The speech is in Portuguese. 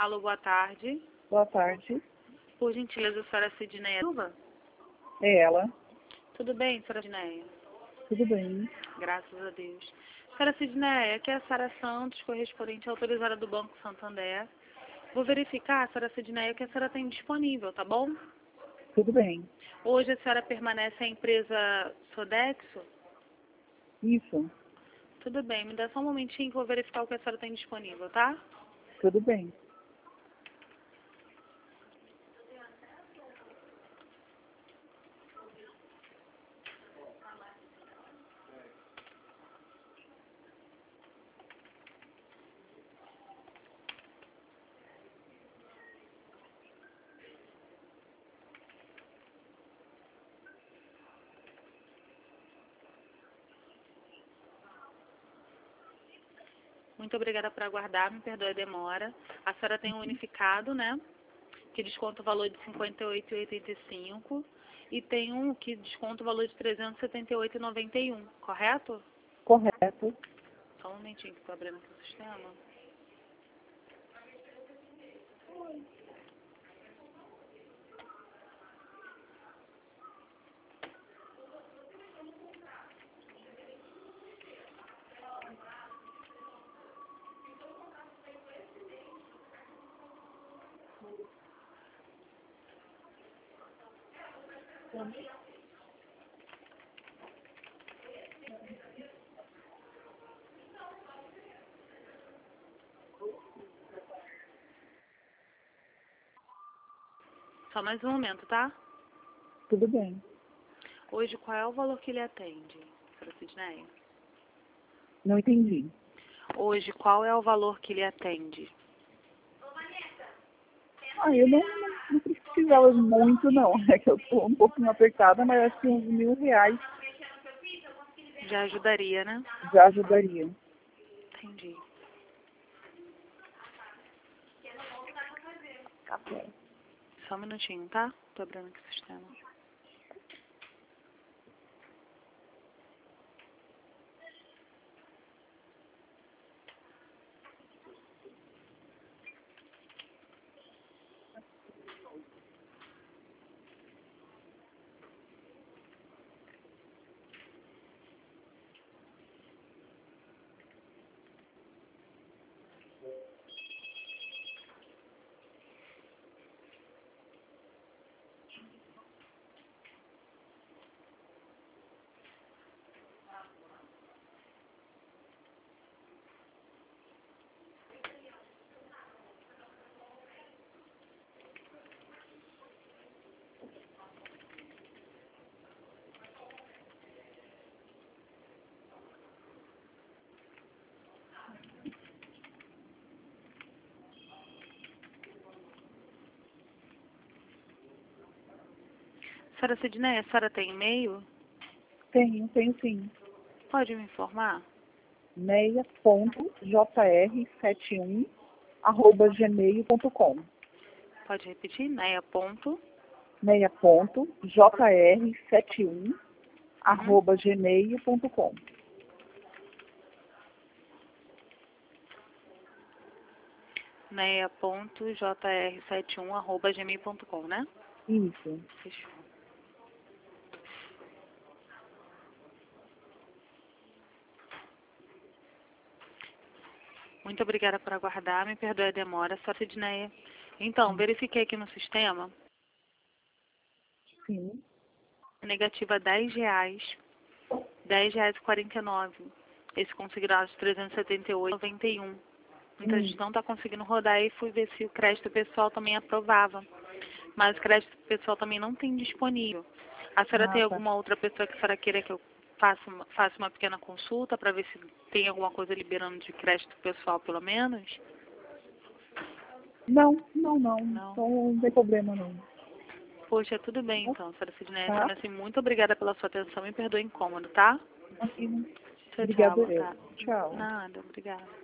Alô, boa tarde. Boa tarde. Por gentileza, a senhora Sidneia Silva? É ela. Tudo bem, senhora Sidneia? Tudo bem? Graças a Deus. Senhora Sidneia, aqui é a Sara Santos, correspondente autorizada do Banco Santander. Vou verificar, senhora Sidneia, o que a senhora tem disponível, tá bom? Tudo bem. Hoje a senhora permanece à empresa Sodexo? Isso. Tudo bem, me dá só um momentinho que eu vou verificar o que a senhora tem disponível, tá? Tudo bem. Muito obrigada por aguardar, me perdoe a demora. A senhora tem um unificado, né? Que desconta o valor de R$ 58,85 e tem um que desconta o valor de R$ 378,91, correto? Correto. Só um momentinho que estou abrindo aqui o sistema. Só mais um momento, tá? Tudo bem. Hoje, qual é o valor que ele atende, senhora Sidneia? Não entendi. Hoje, qual é o valor que ele atende? Eu não precisava muito, não. É que eu estou um pouquinho apertada, mas acho que uns R$ 1.000 Já ajudaria, né? já ajudaria. Entendi. Tá bom. Só um minutinho, tá? Tô abrindo aqui o sistema. Senhora Sidneia, a senhora tem e-mail? Tenho sim. Pode me informar? meia.jr71@gmail.com. Pode repetir? Neia.jr71 meia.jr71@gmail.com. neia.jr71@gmail.com, né? Isso. Fechou. Muito obrigada por aguardar. Me perdoe a demora, senhora Sidneia. Então, verifiquei aqui no sistema. Sim. Negativa R$ 10. R$ 10,49. Esse considerado de R$ 378,91. Muita gente não está conseguindo rodar e fui ver se o crédito pessoal também aprovava. Mas o crédito pessoal também não tem disponível. A senhora tem Tá. alguma outra pessoa que a senhora queira que eu faça uma pequena consulta para ver se tem alguma coisa liberando de crédito pessoal, pelo menos? Não. Não. Então não tem problema, não. Poxa, tudo bem então, senhora Sidneia. Tá? Assim, muito obrigada pela sua atenção. Me perdoe o incômodo, tá? Aqui. Tchau, tchau. Obrigada Boa eu. tarde. Tchau. Nada, obrigada.